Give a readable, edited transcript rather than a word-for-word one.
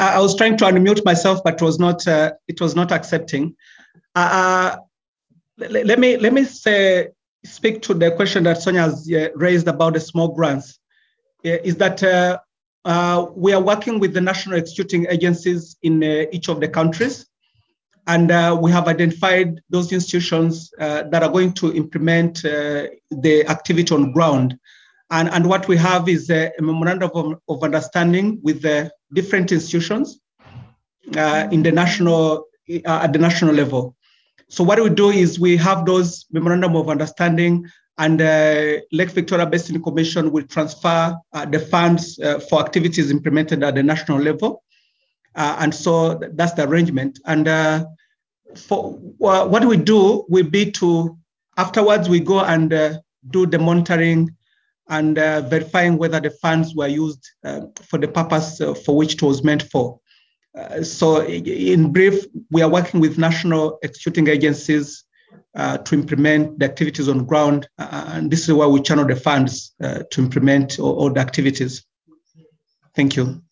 I was trying to unmute myself, but it was not accepting. Let me speak to the question that Sonia has raised about the small grants. Is that we are working with the national executing agencies in each of the countries, and we have identified those institutions that are going to implement the activity on ground. And what we have is a memorandum of understanding with the different institutions in the national at the national level. So what we do is we have those memorandum of understanding, and Lake Victoria Basin Commission will transfer the funds for activities implemented at the national level. And so that's the arrangement. And for what we do will be to, afterwards we go and do the monitoring and verifying whether the funds were used for the purpose for which it was meant for. So in brief, we are working with national executing agencies to implement the activities on ground, and this is where we channel the funds to implement all the activities. Thank you.